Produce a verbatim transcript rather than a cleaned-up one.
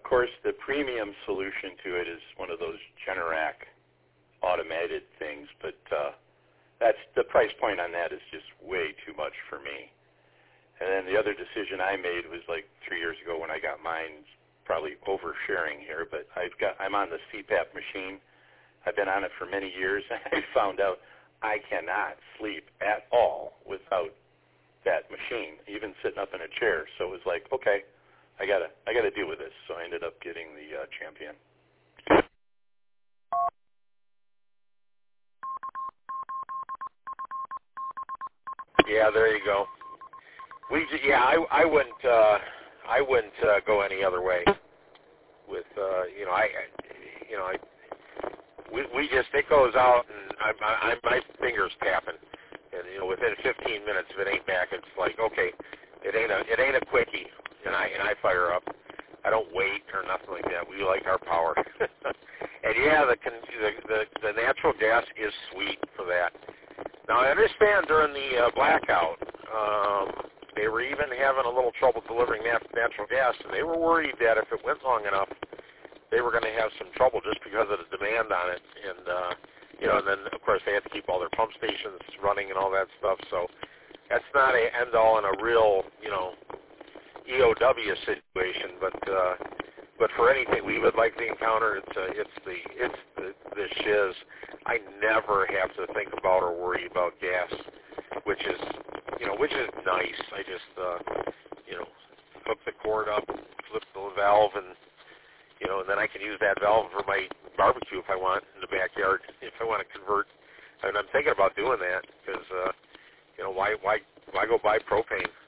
course, the premium solution to it is one of those Generac automated things, but uh, that's the price point on that is just way too much for me. And then the other decision I made was like three years ago when I got mine. Probably oversharing here, but I've got I'm on the C PAP machine. I've been on it for many years, and I found out I cannot sleep at all without that machine, even sitting up in a chair. So it was like, okay, I gotta I gotta deal with this. So I ended up getting the uh, Champion. Yeah, there you go. We yeah, I I wouldn't uh, I wouldn't uh, go any other way. With uh, you know I you know I we we just it goes out and I I my fingers tapping, and you know within fifteen minutes if it ain't back, it's like okay, it ain't a it ain't a quickie, and I and I fire up. I don't wait or nothing like that. We like our power. And yeah, the, the the the natural gas is sweet for that. Now I understand during the uh, blackout, um, they were even having a little trouble delivering nat- natural gas, and they were worried that if it went long enough, they were going to have some trouble just because of the demand on it. And uh, you know, and then of course they had to keep all their pump stations running and all that stuff. So that's not a end all in a real, you know, E O W situation, but uh, but for anything we would like to encounter, it's uh, it's the it's the, the shiz. I never have to think about or worry about gas, which is you know which is nice. I just uh, you know hook the cord up, flip the valve, and you know and then I can use that valve for my barbecue if I want in the backyard. If I want to convert, and I'm thinking about doing that because uh, you know why why why go buy propane?